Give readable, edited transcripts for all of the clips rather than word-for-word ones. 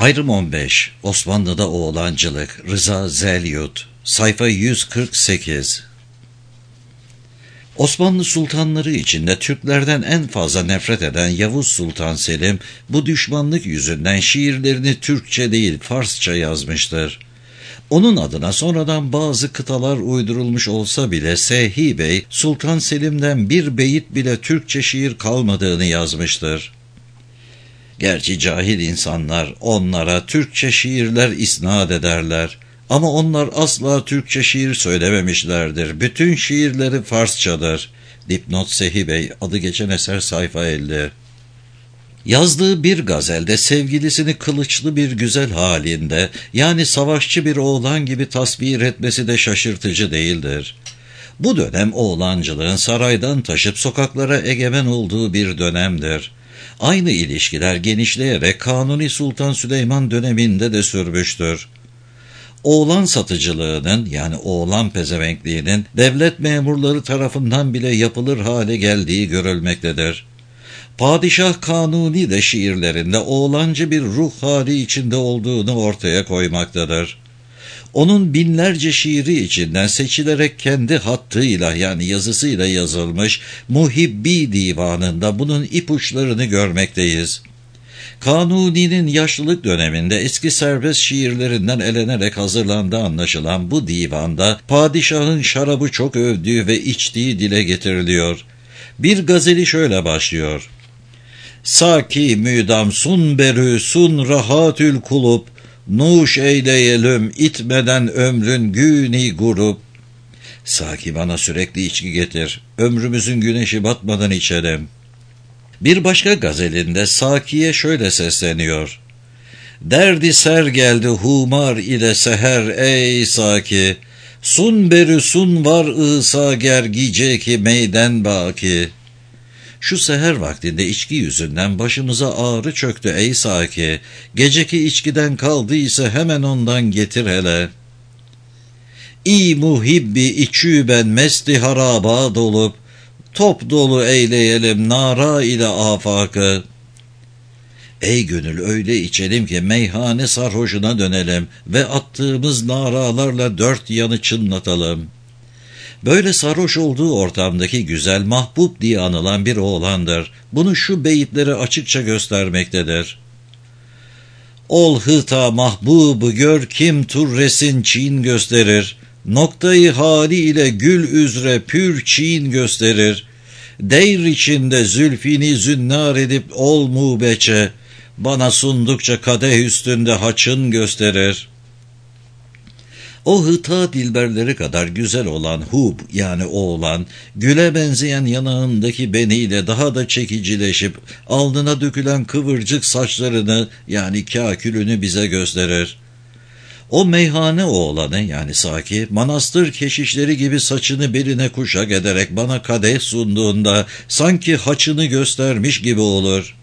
Ayrım 15. Osmanlı'da Oğlancılık. Rıza Zelyut. Sayfa 148. Osmanlı sultanları içinde Türklerden en fazla nefret eden Yavuz Sultan Selim, bu düşmanlık yüzünden şiirlerini Türkçe değil Farsça yazmıştır. Onun adına sonradan bazı kıtalar uydurulmuş olsa bile Sehi Bey, Sultan Selim'den bir beyit bile Türkçe şiir kalmadığını yazmıştır. Gerçi cahil insanlar onlara Türkçe şiirler isnat ederler. Ama onlar asla Türkçe şiir söylememişlerdir. Bütün şiirleri Farsçadır. Dipnot Sehi Bey, adı geçen eser, sayfa 50. Yazdığı bir gazelde sevgilisini kılıçlı bir güzel halinde, yani savaşçı bir oğlan gibi tasvir etmesi de şaşırtıcı değildir. Bu dönem oğlancılığın saraydan taşıp sokaklara egemen olduğu bir dönemdir. Aynı ilişkiler genişleyerek Kanuni Sultan Süleyman döneminde de sürmüştür. Oğlan satıcılığının, yani oğlan pezevenkliğinin devlet memurları tarafından bile yapılır hale geldiği görülmektedir. Padişah Kanuni de şiirlerinde oğlancı bir ruh hali içinde olduğunu ortaya koymaktadır. Onun binlerce şiiri içinden seçilerek kendi hattıyla, yani yazısıyla yazılmış Muhibbi Divanı'nda bunun ipuçlarını görmekteyiz. Kanuni'nin yaşlılık döneminde eski serbest şiirlerinden elenerek hazırlandığı anlaşılan bu divanda padişahın şarabı çok övdüğü ve içtiği dile getiriliyor. Bir gazeli şöyle başlıyor: Saki müdam sun berü sun rahatül kulub, nuş eyleyelim itmeden ömrün güni grup. Saki, bana sürekli içki getir, ömrümüzün güneşi batmadan içelim. Bir başka gazelinde Saki'ye şöyle sesleniyor: Derdi ser geldi humar ile seher ey Saki, sun berü sun var ısa gergice ki meyden baki. Şu seher vaktinde içki yüzünden başımıza ağrı çöktü ey Saki, geceki içkiden kaldıysa hemen ondan getir hele. İ muhibbi içü ben mesti haraba dolup, top dolu eyleyelim nara ile afakı. Ey gönül, öyle içelim ki meyhane sarhoşuna dönelim ve attığımız naralarla dört yanı çınlatalım. Böyle sarhoş olduğu ortamdaki güzel mahbub diye anılan bir oğlandır. Bunu şu beyitleri açıkça göstermektedir. Ol hıta mahbubu gör kim turresin çin gösterir. Noktayı hali ile gül üzre pür çin gösterir. Deyr içinde zülfini zünnar edip ol mubeçe. Bana sundukça kadeh üstünde haçın gösterir. O hıta dilberleri kadar güzel olan hub, yani oğlan, güle benzeyen yanağındaki beniyle daha da çekicileşip alnına dökülen kıvırcık saçlarını, yani kâkülünü bize gösterir. O meyhane oğlanı, yani Saki, manastır keşişleri gibi saçını beline kuşak ederek bana kadeh sunduğunda sanki haçını göstermiş gibi olur.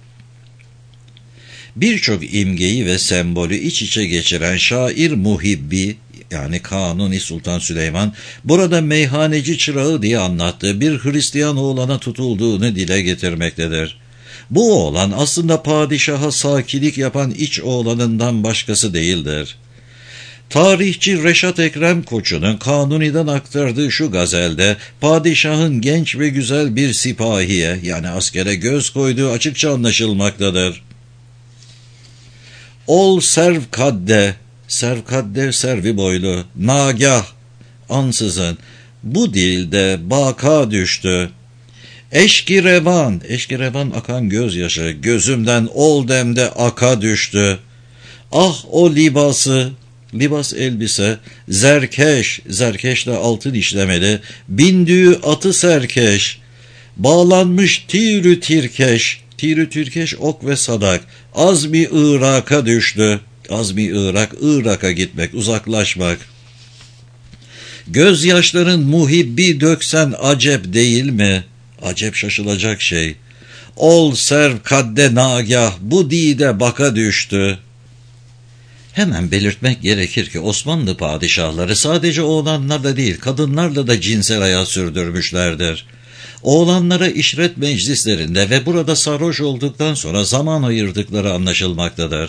Birçok imgeyi ve sembolü iç içe geçiren şair Muhibbi, yani Kanuni Sultan Süleyman, burada meyhaneci çırağı diye anlattığı bir Hristiyan oğlana tutulduğunu dile getirmektedir. Bu oğlan aslında padişaha sakilik yapan iç oğlanından başkası değildir. Tarihçi Reşat Ekrem Koçu'nun Kanuni'den aktardığı şu gazelde padişahın genç ve güzel bir sipahiye, yani askere göz koyduğu açıkça anlaşılmaktadır. Ol servkadde, servkadde servi boylu, nagah, ansızın, bu dilde baka düştü. Eşki revan, eşki revan akan gözyaşı, gözümden ol demde aka düştü. Ah o libası, libas elbise, zerkeş, zerkeşle altın işlemeli, bindüğü atı serkeş, bağlanmış tirü tirkeş, tirü türkeş ok ve sadak, azmi Irak'a düştü. Azmi Irak, Irak'a gitmek, uzaklaşmak. Gözyaşların muhibbi döksen acep değil mi? Acep, şaşılacak şey. Ol serv kadde nagah, bu dide baka düştü. Hemen belirtmek gerekir ki Osmanlı padişahları sadece oğlanlarla değil, kadınlarla da cinsel hayat sürdürmüşlerdir. Oğlanlara işret meclislerinde ve burada sarhoş olduktan sonra zaman ayırdıkları anlaşılmaktadır.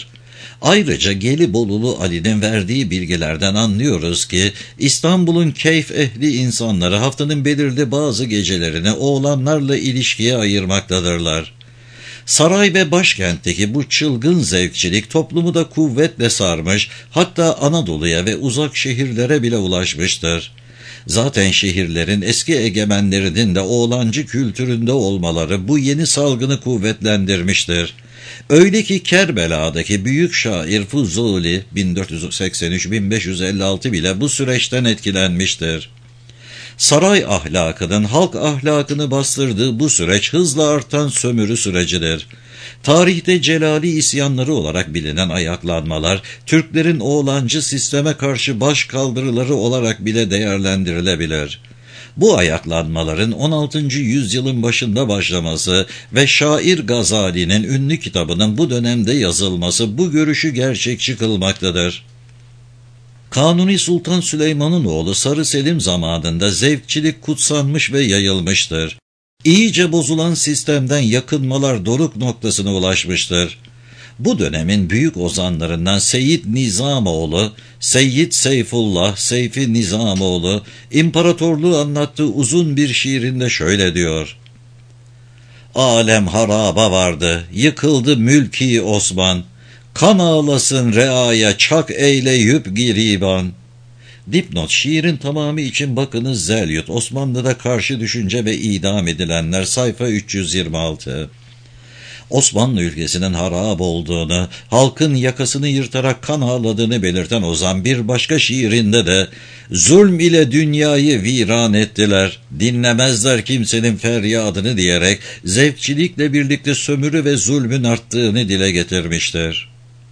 Ayrıca Gelibolulu Ali'nin verdiği bilgilerden anlıyoruz ki İstanbul'un keyf ehli insanları haftanın belirli bazı gecelerini oğlanlarla ilişkiye ayırmaktadırlar. Saray ve başkentteki bu çılgın zevkçilik toplumu da kuvvetle sarmış, hatta Anadolu'ya ve uzak şehirlere bile ulaşmıştır. Zaten şehirlerin eski egemenlerinin de oğlancı kültüründe olmaları bu yeni salgını kuvvetlendirmiştir. Öyle ki Kerbela'daki büyük şair Fuzuli 1483-1556 bile bu süreçten etkilenmiştir. Saray ahlakının halk ahlakını bastırdığı bu süreç hızla artan sömürü sürecidir. Tarihte Celali isyanları olarak bilinen ayaklanmalar, Türklerin oğlancı sisteme karşı baş kaldırıları olarak bile değerlendirilebilir. Bu ayaklanmaların 16. yüzyılın başında başlaması ve şair Gazali'nin ünlü kitabının bu dönemde yazılması bu görüşü gerçekçi kılmaktadır. Kanuni Sultan Süleyman'ın oğlu Sarı Selim zamanında zevkçilik kutsanmış ve yayılmıştır. İyice bozulan sistemden yakınmalar doruk noktasına ulaşmıştır. Bu dönemin büyük ozanlarından Seyyid Nizamoğlu, Seyyid Seyfullah, Seyfi Nizamoğlu, imparatorluğu anlattığı uzun bir şiirinde şöyle diyor: "Alem haraba vardı, yıkıldı mülki Osman, kan ağlasın reaya çak eyleyüp giriban." Dipnot: şiirin tamamı için bakınız Zelyut, Osmanlı'da karşı düşünce ve idam edilenler, sayfa 326. Osmanlı ülkesinin harap olduğunu, halkın yakasını yırtarak kan ağladığını belirten ozan bir başka şiirinde de "Zulm ile dünyayı viran ettiler, dinlemezler kimsenin feryadını" diyerek zevkçilikle birlikte sömürü ve zulmün arttığını dile getirmiştir.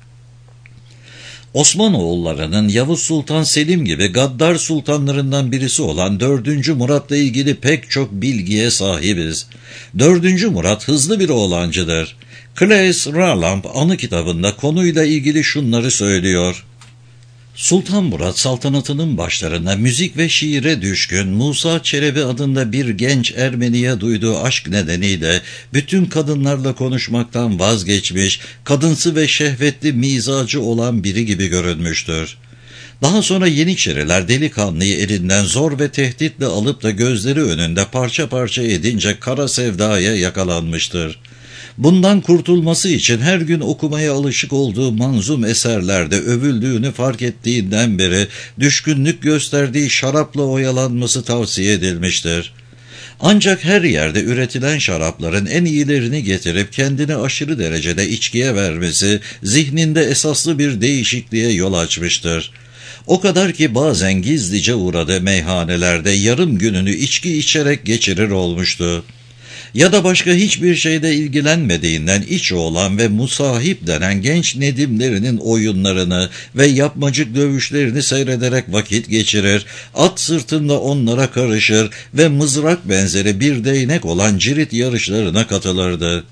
Osmanoğullarının Yavuz Sultan Selim gibi gaddar sultanlarından birisi olan 4. Murat'la ilgili pek çok bilgiye sahibiz. 4. Murat hızlı bir oğlancıdır. Claes Ralamp anı kitabında konuyla ilgili şunları söylüyor: Sultan Murat saltanatının başlarında müzik ve şiire düşkün, Musa Çelebi adında bir genç Ermeni'ye duyduğu aşk nedeniyle bütün kadınlarla konuşmaktan vazgeçmiş, kadınsı ve şehvetli mizacı olan biri gibi görünmüştür. Daha sonra Yeniçeriler delikanlıyı elinden zor ve tehditle alıp da gözleri önünde parça parça edince kara sevdaya yakalanmıştır. Bundan kurtulması için her gün okumaya alışık olduğu manzum eserlerde övüldüğünü fark ettiğinden beri düşkünlük gösterdiği şarapla oyalanması tavsiye edilmiştir. Ancak her yerde üretilen şarapların en iyilerini getirip kendini aşırı derecede içkiye vermesi zihninde esaslı bir değişikliğe yol açmıştır. O kadar ki bazen gizlice uğradığı meyhanelerde yarım gününü içki içerek geçirir olmuştu. Ya da başka hiçbir şeyde ilgilenmediğinden İçoğlan ve Musahip denen genç nedimlerinin oyunlarını ve yapmacık dövüşlerini seyrederek vakit geçirir, at sırtında onlara karışır ve mızrak benzeri bir değnek olan cirit yarışlarına katılırdı.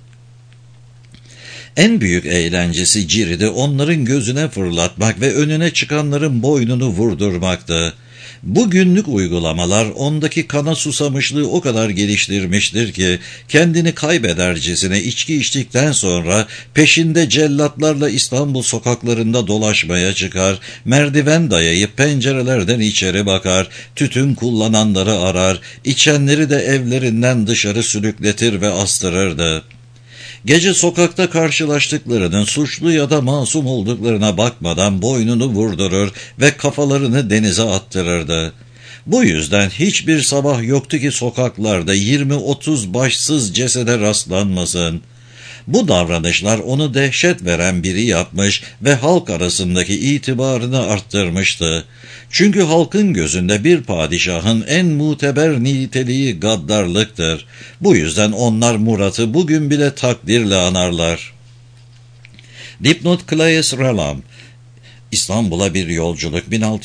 En büyük eğlencesi ciridi onların gözüne fırlatmak ve önüne çıkanların boynunu vurdurmaktı. Bu günlük uygulamalar ondaki kana susamışlığı o kadar geliştirmiştir ki kendini kaybedercesine içki içtikten sonra peşinde cellatlarla İstanbul sokaklarında dolaşmaya çıkar, merdiven dayayıp pencerelerden içeri bakar, tütün kullananları arar, içenleri de evlerinden dışarı sürükletir ve astırırdı. Gece sokakta karşılaştıklarının suçlu ya da masum olduklarına bakmadan boynunu vurdurur ve kafalarını denize attırırdı. Bu yüzden hiçbir sabah yoktu ki sokaklarda 20-30 başsız cesede rastlanmasın. Bu davranışlar onu dehşet veren biri yapmış ve halk arasındaki itibarını arttırmıştı. Çünkü halkın gözünde bir padişahın en muteber niteliği gaddarlıktır. Bu yüzden onlar Murat'ı bugün bile takdirle anarlar. Dipnot: Claes Ralamp, İstanbul'a bir yolculuk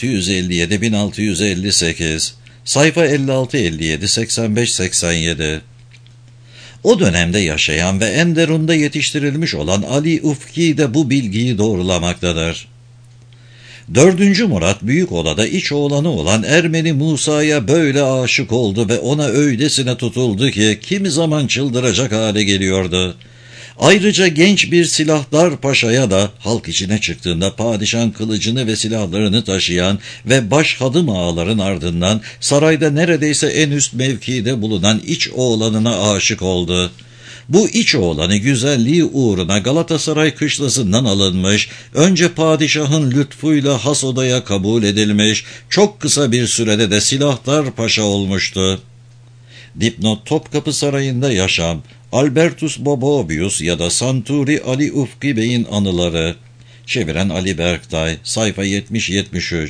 1657-1658, sayfa 56-57-85-87. O dönemde yaşayan ve Enderun'da yetiştirilmiş olan Ali Ufki de bu bilgiyi doğrulamaktadır. 4. Murat Büyükola'da iç oğlanı olan Ermeni Musa'ya böyle aşık oldu ve ona öylesine tutuldu ki kimi zaman çıldıracak hale geliyordu. Ayrıca genç bir silahdar paşaya da halk içine çıktığında padişahın kılıcını ve silahlarını taşıyan ve baş hadım ağaların ardından sarayda neredeyse en üst mevkide bulunan iç oğlanına aşık oldu. Bu iç oğlanı güzelliği uğruna Galatasaray kışlasından alınmış, önce padişahın lütfuyla has odaya kabul edilmiş, çok kısa bir sürede de silahdar paşa olmuştu. Dipnot: Topkapı Sarayı'nda yaşam, Albertus Bobovius ya da Santuri Ali Ufki Bey'in anıları. Çeviren Ali Berktay, sayfa 70-73.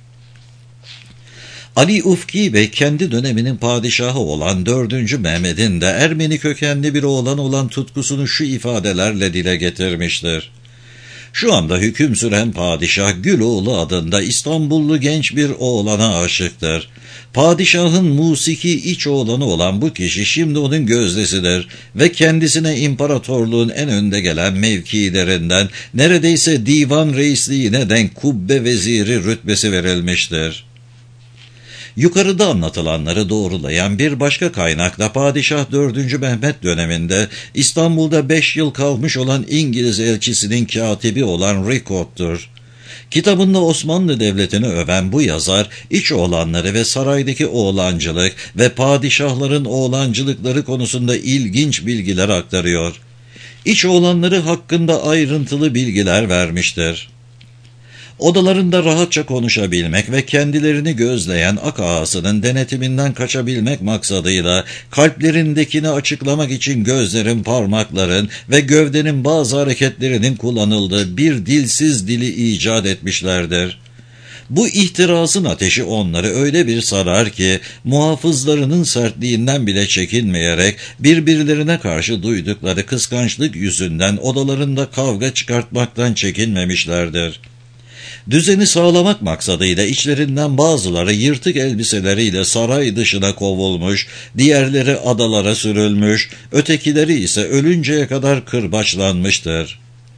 Ali Ufki Bey kendi döneminin padişahı olan 4. Mehmet'in de Ermeni kökenli bir oğlan olan tutkusunu şu ifadelerle dile getirmiştir. Şu anda hüküm süren padişah Güloğlu adında İstanbullu genç bir oğlana aşıktır. Padişahın musiki iç oğlanı olan bu kişi şimdi onun gözdesidir ve kendisine imparatorluğun en önde gelen mevkilerinden neredeyse divan reisliğine denk kubbe veziri rütbesi verilmiştir. Yukarıda anlatılanları doğrulayan bir başka kaynakta Padişah 4. Mehmet döneminde İstanbul'da 5 yıl kalmış olan İngiliz elçisinin katibi olan Rickot'tur. Kitabında Osmanlı Devleti'ni öven bu yazar, iç oğlanları ve saraydaki oğlancılık ve padişahların oğlancılıkları konusunda ilginç bilgiler aktarıyor. İç oğlanları hakkında ayrıntılı bilgiler vermiştir. Odalarında rahatça konuşabilmek ve kendilerini gözleyen ak ağasının denetiminden kaçabilmek maksadıyla kalplerindekini açıklamak için gözlerin, parmakların ve gövdenin bazı hareketlerinin kullanıldığı bir dilsiz dili icat etmişlerdir. Bu ihtirasın ateşi onları öyle bir sarar ki muhafızlarının sertliğinden bile çekinmeyerek birbirlerine karşı duydukları kıskançlık yüzünden odalarında kavga çıkartmaktan çekinmemişlerdir. Düzeni sağlamak maksadıyla içlerinden bazıları yırtık elbiseleriyle saray dışına kovulmuş, diğerleri adalara sürülmüş, ötekileri ise ölünceye kadar kırbaçlanmıştır.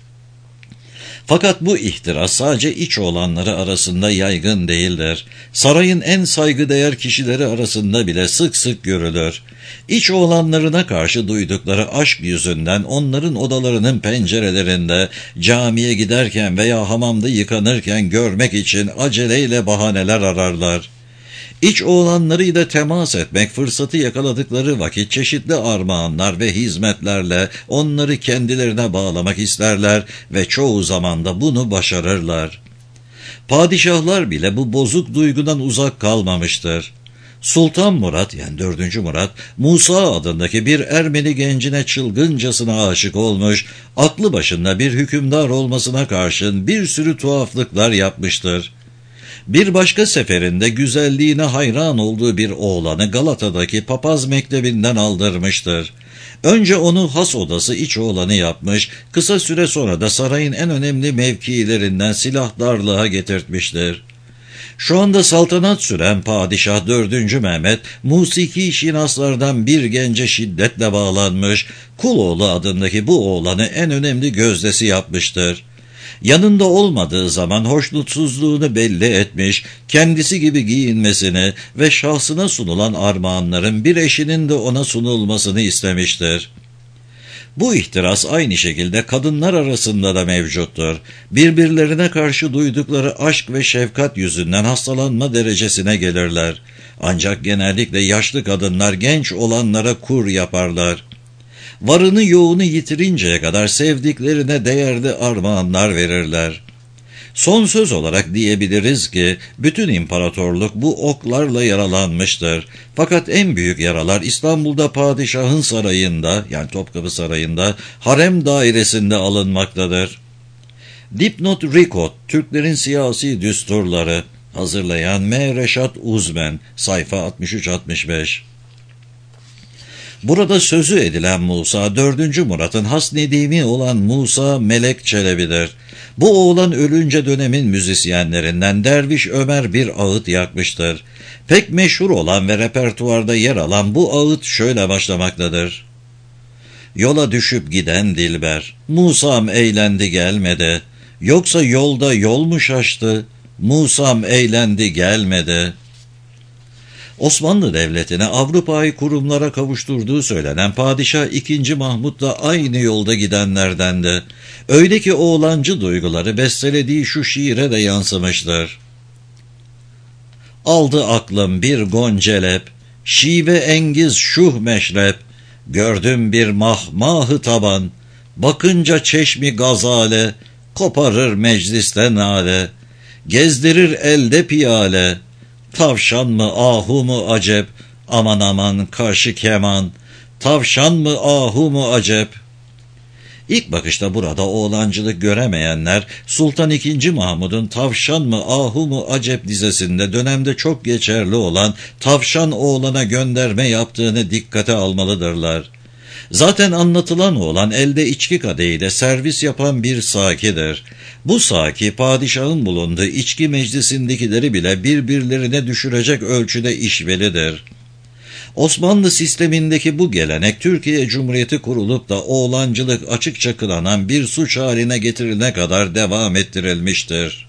Fakat bu ihtiras sadece iç oğlanları arasında yaygın değildir. Sarayın en saygıdeğer kişileri arasında bile sık sık görülür. İç oğlanlarına karşı duydukları aşk yüzünden onların odalarının pencerelerinde camiye giderken veya hamamda yıkanırken görmek için aceleyle bahaneler ararlar. İç oğlanlarıyla temas etmek fırsatı yakaladıkları vakit çeşitli armağanlar ve hizmetlerle onları kendilerine bağlamak isterler ve çoğu zaman da bunu başarırlar. Padişahlar bile bu bozuk duygudan uzak kalmamıştır. Sultan Murat yani 4. Murat, Musa adındaki bir Ermeni gencine çılgıncasına aşık olmuş, aklı başında bir hükümdar olmasına karşın bir sürü tuhaflıklar yapmıştır. Bir başka seferinde güzelliğine hayran olduğu bir oğlanı Galata'daki papaz mektebinden aldırmıştır. Önce onu has odası iç oğlanı yapmış, kısa süre sonra da sarayın en önemli mevkilerinden silahdarlığa getirtmiştir. Şu anda saltanat süren Padişah 4. Mehmet, musiki şinaslardan bir gence şiddetle bağlanmış, Kuloğlu adındaki bu oğlanı en önemli gözdesi yapmıştır. Yanında olmadığı zaman hoşnutsuzluğunu belli etmiş, kendisi gibi giyinmesini ve şahsına sunulan armağanların bir eşinin de ona sunulmasını istemiştir. Bu ihtiras aynı şekilde kadınlar arasında da mevcuttur. Birbirlerine karşı duydukları aşk ve şefkat yüzünden hastalanma derecesine gelirler. Ancak genellikle yaşlı kadınlar genç olanlara kur yaparlar. Varını yoğunu yitirinceye kadar sevdiklerine değerli armağanlar verirler. Son söz olarak diyebiliriz ki bütün imparatorluk bu oklarla yaralanmıştır. Fakat en büyük yaralar İstanbul'da padişahın sarayında yani Topkapı Sarayı'nda harem dairesinde alınmaktadır. Dipnot Rickot, Türklerin Siyasi Düsturları, hazırlayan M. Reşat Uzmen, sayfa 63-65. Burada sözü edilen Musa, 4. Murat'ın has nedimi olan Musa Melek Çelebi'dir. Bu oğlan ölünce dönemin müzisyenlerinden Derviş Ömer bir ağıt yakmıştır. Pek meşhur olan ve repertuarda yer alan bu ağıt şöyle başlamaktadır. Yola düşüp giden dilber, Musa'm eğlendi gelmedi. Yoksa yolda yol mu şaştı, Musa'm eğlendi gelmedi. Osmanlı Devleti'ni Avrupa'yı kurumlara kavuşturduğu söylenen Padişah II. Mahmud da aynı yolda gidenlerdendi. Öyle ki oğlancı duyguları bestelediği şu şiire de yansımıştır. Aldı aklım bir goncelep, şive engiz şuh meşrep, gördüm bir mahmahı taban, bakınca çeşmi gazale, koparır mecliste nale, gezdirir elde piyale, tavşan mı ahu mu acep, aman aman karşı keman, tavşan mı ahu mu acep. İlk bakışta burada oğlancılık göremeyenler, Sultan II. Mahmud'un Tavşan mı Ahu mu Acep dizesinde dönemde çok geçerli olan tavşan oğlana gönderme yaptığını dikkate almalıdırlar. Zaten anlatılan oğlan elde içki kadehiyle servis yapan bir sakidir. Bu saki padişahın bulunduğu içki meclisindekileri bile birbirlerine düşürecek ölçüde işvelidir. Osmanlı sistemindeki bu gelenek Türkiye Cumhuriyeti kurulup da oğlancılık açıkça kınanan bir suç haline getirilene kadar devam ettirilmiştir.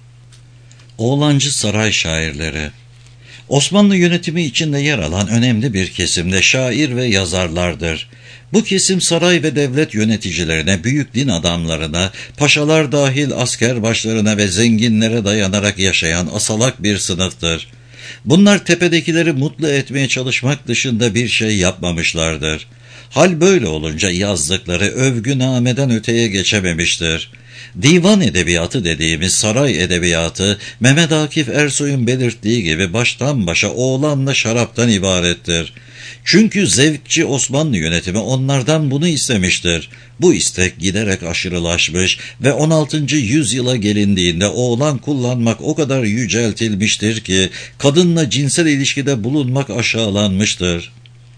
Oğlancı saray şairleri Osmanlı yönetimi içinde yer alan önemli bir kesimde şair ve yazarlardır. Bu kesim saray ve devlet yöneticilerine, büyük din adamlarına, paşalar dahil asker başlarına ve zenginlere dayanarak yaşayan asalak bir sınıftır. Bunlar tepedekileri mutlu etmeye çalışmak dışında bir şey yapmamışlardır. Hal böyle olunca yazdıkları övgünameden öteye geçememiştir. Divan edebiyatı dediğimiz saray edebiyatı, Mehmet Akif Ersoy'un belirttiği gibi baştan başa oğlanla şaraptan ibarettir. Çünkü zevkçi Osmanlı yönetimi onlardan bunu istemiştir. Bu istek giderek aşırılaşmış ve 16. yüzyıla gelindiğinde oğlan kullanmak o kadar yüceltilmiştir ki kadınla cinsel ilişkide bulunmak aşağılanmıştır.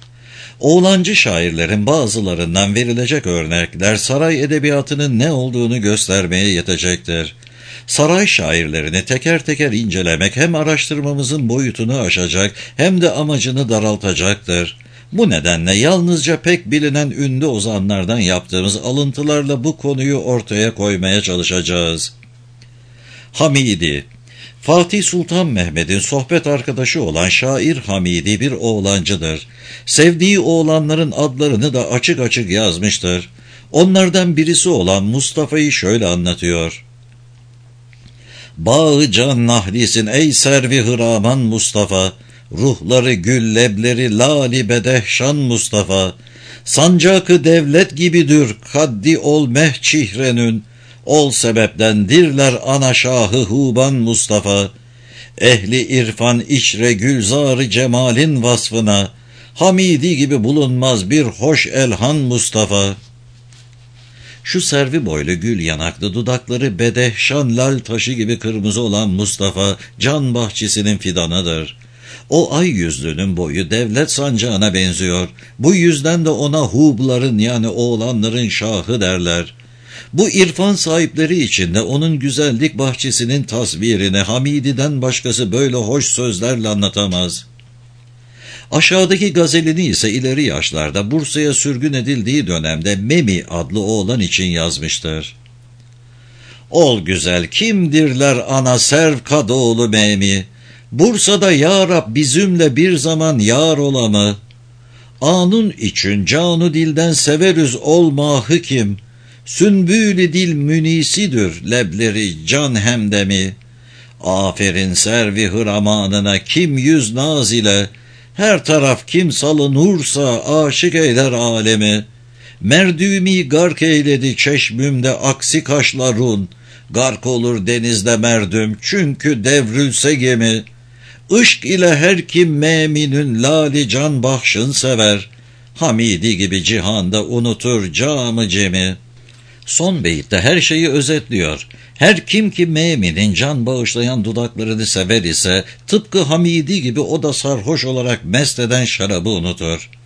Oğlancı şairlerin bazılarından verilecek örnekler saray edebiyatının ne olduğunu göstermeye yetecektir. Saray şairlerini teker teker incelemek hem araştırmamızın boyutunu aşacak hem de amacını daraltacaktır. Bu nedenle yalnızca pek bilinen ünlü ozanlardan yaptığımız alıntılarla bu konuyu ortaya koymaya çalışacağız. Hamidi Fatih Sultan Mehmet'in sohbet arkadaşı olan şair Hamidi bir oğlancıdır. Sevdiği oğlanların adlarını da açık açık yazmıştır. Onlardan birisi olan Mustafa'yı şöyle anlatıyor. Bağı can nahlisin ey servi hıraman Mustafa, ruhları gül lebleri lali bedehşan Mustafa, sancakı devlet gibidir kaddi ol meh çihrenün, ol sebeptendirler ana şahı huban Mustafa, ehli irfan içre gülzarı cemalin vasfına, Hamidi gibi bulunmaz bir hoş elhan Mustafa. Şu servi boylu gül yanaklı dudakları bedehşan lal taşı gibi kırmızı olan Mustafa, can bahçesinin fidanıdır. O ay yüzlünün boyu devlet sancağına benziyor. Bu yüzden de ona hubların yani oğlanların şahı derler. Bu irfan sahipleri içinde onun güzellik bahçesinin tasvirini Hamidi'den başkası böyle hoş sözlerle anlatamaz. Aşağıdaki gazelini ise ileri yaşlarda Bursa'ya sürgün edildiği dönemde Memi adlı oğlan için yazmıştır. Ol güzel kimdirler ana serv kadoğlu Memi, Bursa'da ya Rab bizimle bir zaman yar ola mı? Anun için canu dilden severüz olmahı kim, Sünbülü dil münisidir lebleri can hemdemi, aferin servi hıramanına kim yüz naz ile, her taraf kim salınursa aşık eyler alemi, merdümi gark eyledi çeşmümde aksi kaşlarun, gark olur denizde merdüm çünkü devrülse gemi, Işk ile her kim meminün lali can bahşın sever, Hamidi gibi cihanda unutur camı cemi. Son beyitte her şeyi özetliyor. Her kim ki meminin can bağışlayan dudaklarını sever ise tıpkı Hamidi gibi o da sarhoş olarak mest eden şarabı unutur.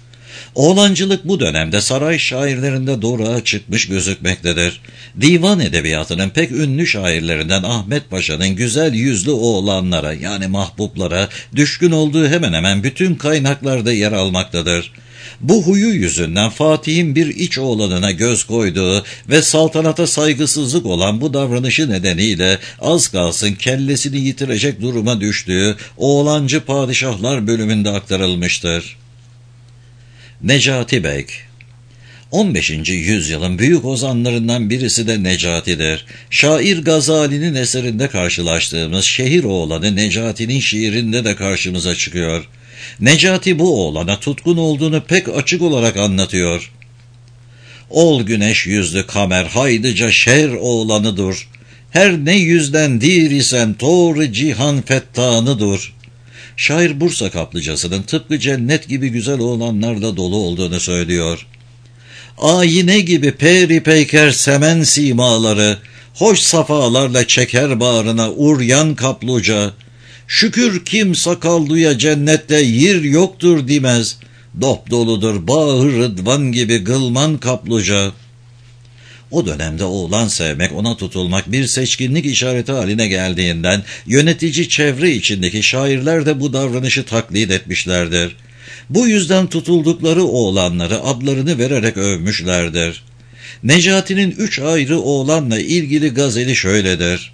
Oğlancılık bu dönemde saray şairlerinde doğruğa çıkmış gözükmektedir. Divan edebiyatının pek ünlü şairlerinden Ahmet Paşa'nın güzel yüzlü oğlanlara yani mahbuplara düşkün olduğu hemen hemen bütün kaynaklarda yer almaktadır. Bu huyu yüzünden Fatih'in bir iç oğlanına göz koyduğu ve saltanata saygısızlık olan bu davranışı nedeniyle az kalsın kellesini yitirecek duruma düştüğü Oğlancı Padişahlar bölümünde aktarılmıştır. Necati Bek 15. yüzyılın büyük ozanlarından birisi de Necati'dir. Şair Gazali'nin eserinde karşılaştığımız şehir oğlanı Necati'nin şiirinde de karşımıza çıkıyor. Necati bu oğlana tutkun olduğunu pek açık olarak anlatıyor. Ol güneş yüzlü kamer haydıca şer oğlanıdır. Her ne yüzden dir isen tor cihan fettanıdır. Şair Bursa kaplıcasının tıpkı cennet gibi güzel oğlanlarla dolu olduğunu söylüyor. Ayine gibi peri peyker semen simaları, hoş safalarla çeker bağrına uryan kapluca. Şükür kim sakallıya cennette yer yoktur demez, dop doludur bağı rıdvan gibi gılman kapluca. O dönemde oğlan sevmek, ona tutulmak bir seçkinlik işareti haline geldiğinden yönetici çevre içindeki şairler de bu davranışı taklit etmişlerdir. Bu yüzden tutuldukları oğlanları adlarını vererek övmüşlerdir. Necati'nin 3 ayrı oğlanla ilgili gazeli şöyledir.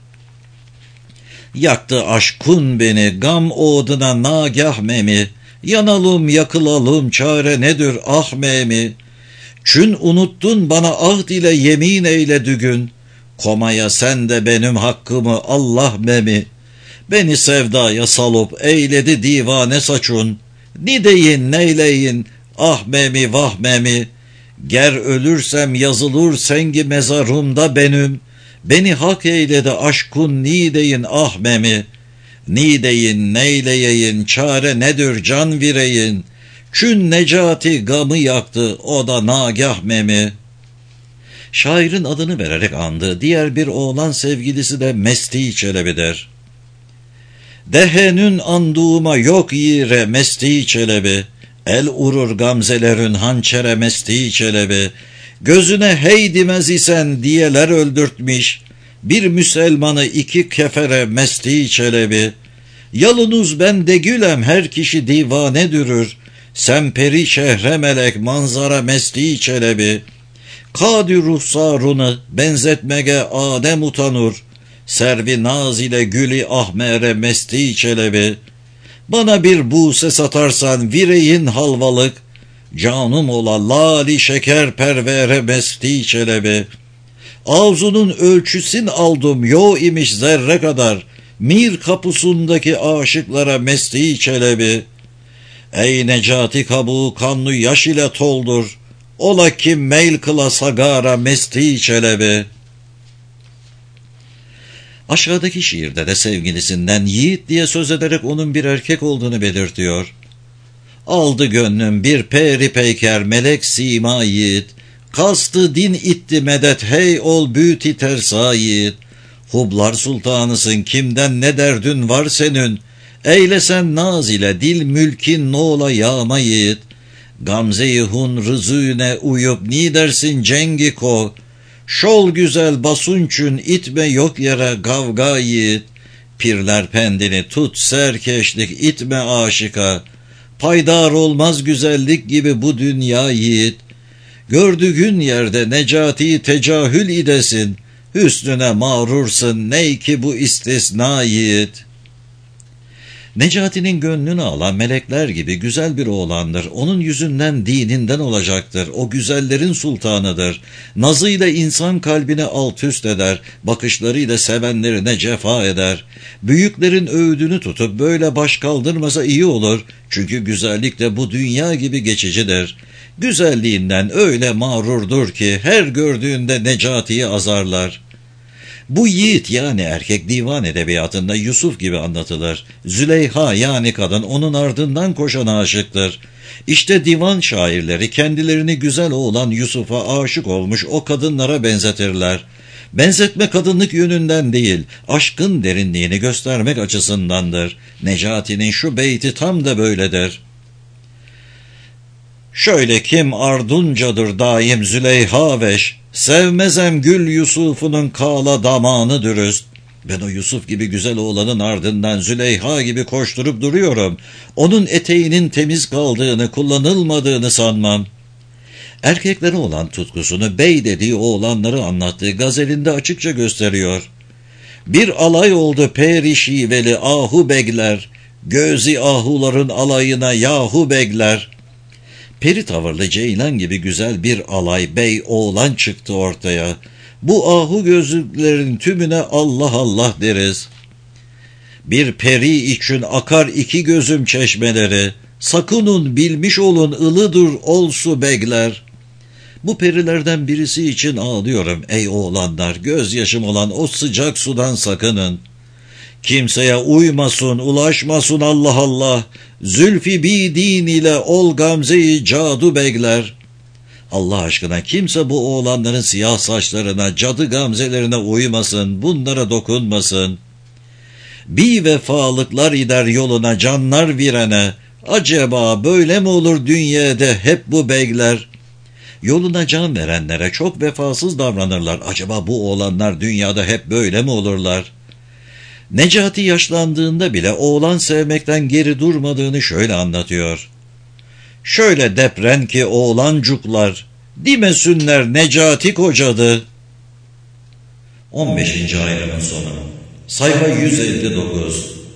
Yaktı aşkun beni gam oduna nagah memi, yanalım yakılalım çare nedir ah memi. Çün unuttun bana ahd ile yemin eyle dügün, komaya sen de benim hakkımı Allah memi. Beni sevdaya salıp eyledi divane saçun, nideyin neyleyin ah memi vah memi. Ger ölürsem yazılır sengi mezarımda benim, beni hak eyledi aşkun nideyin ah memi. Nideyin neyleyin çare nedir can vireyin, çün Necati gamı yaktı o da nagah memi. Şairin adını vererek andığı diğer bir oğlan sevgilisi de Mesti Çelebi'dir. Dehenün andığıma yok yire Mesti Çelebi, el urur gamzelerin hançere Mesti Çelebi. Gözüne hey demez isen diyeler öldürtmüş, bir Müselmanı 2 kefere Mesti Çelebi. Yalınız ben de gülem her kişi divane dürür, semperi şehre melek manzara Mesti Çelebi. Kadir ruhsarını benzetmege Adem utanır, servi naz ile gülü ahmere Mesti Çelebi. Bana bir buse satarsan vireyin halvalık, canım ola lali şeker pervere Mesti Çelebi. Ağzının ölçüsün aldım yo imiş zerre kadar, mir kapusundaki aşıklara Mesti Çelebi. Ey Necati kabuğu kanlı yaş ile toldur, ola kim meyl kıla sagara Mesti Çelebi. Aşağıdaki şiirde de sevgilisinden yiğit diye söz ederek onun bir erkek olduğunu belirtiyor. Aldı gönlüm bir peri peyker melek sima yiğit, kastı din itti medet hey ol büti tersa yiğit. Hublar sultanısın kimden ne derdün var senin, eylesen naz ile dil mülkin nola yağma yiğit. Gamze-i hun rızüne uyup ni dersin cengi ko, şol güzel basunçün itme yok yere gavga yiğit. Pirler pendini tut serkeşlik itme aşıka, paydar olmaz güzellik gibi bu dünya yiğit. Gördüğün yerde Necati tecahül idesin, hüsnüne mağrursun ney ki bu istisna yiğit. Necati'nin gönlünü alan melekler gibi güzel bir oğlandır. Onun yüzünden dininden olacaktır. O güzellerin sultanıdır. Nazıyla insan kalbine alt üst eder. Bakışlarıyla sevenlerine cefa eder. Büyüklerin öğüdünü tutup böyle baş kaldırmasa iyi olur. Çünkü güzellik de bu dünya gibi geçicidir. Güzelliğinden öyle mağrurdur ki her gördüğünde Necati'yi azarlar. Bu yiğit yani erkek divan edebiyatında Yusuf gibi anlatılır. Züleyha yani kadın onun ardından koşan aşıktır. İşte divan şairleri kendilerini güzel olan Yusuf'a aşık olmuş o kadınlara benzetirler. Benzetme kadınlık yönünden değil, aşkın derinliğini göstermek açısındandır. Necati'nin şu beyti tam da böyledir. Şöyle kim arduncadır daim Züleyha veş, sevmezem gül Yusuf'unun kala damağını dürüst. Ben o Yusuf gibi güzel oğlanın ardından Züleyha gibi koşturup duruyorum. Onun eteğinin temiz kaldığını, kullanılmadığını sanmam. Erkeklere olan tutkusunu bey dediği oğlanları anlattığı gazelinde açıkça gösteriyor. Bir alay oldu perişiveli ahu begler, gözi ahuların alayına yahu begler. Peri tavırlı ceylan gibi güzel bir alay bey oğlan çıktı ortaya. Bu ahu gözlüklerin tümüne Allah Allah deriz. Bir peri için akar iki gözüm çeşmeleri, sakının bilmiş olun ılıdır ol su begler. Bu perilerden birisi için ağlıyorum ey oğlanlar, gözyaşım olan o sıcak sudan sakının. Kimseye uymasın, ulaşmasın Allah Allah, zülfi bi din ile ol gamzeyi cadu begler. Allah aşkına kimse bu oğlanların siyah saçlarına, cadı gamzelerine uymasın, bunlara dokunmasın. Bir vefalıklar gider yoluna canlar virene, acaba böyle mi olur dünyada hep bu begler? Yoluna can verenlere çok vefasız davranırlar, acaba bu oğlanlar dünyada hep böyle mi olurlar? Necati yaşlandığında bile oğlan sevmekten geri durmadığını şöyle anlatıyor. Şöyle depren ki oğlancuklar, demesinler Necati kocadı. 15. ayrımın sonu. Sayfa 159.